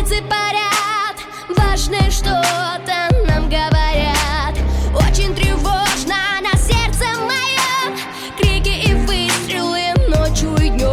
птицы парят, важное что-то нам говорят. Очень тревожно на сердце моем, крики и выстрелы ночью и днем.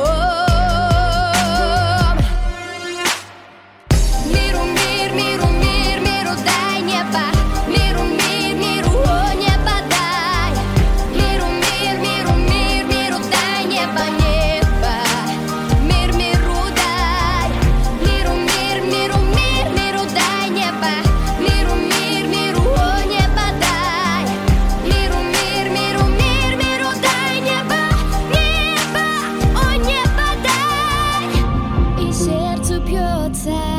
Миру мир, миру мир, миру дай небо. Миру мир, миру о небо дай. Миру мир, миру мир, миру дай небо, небо. Мир миру дай. Миру мир, миру мир, миру дай небо. Миру мир, миру о небо дай. Миру мир, миру мир, миру дай небо. Небо, о небо дай. И сердце бьется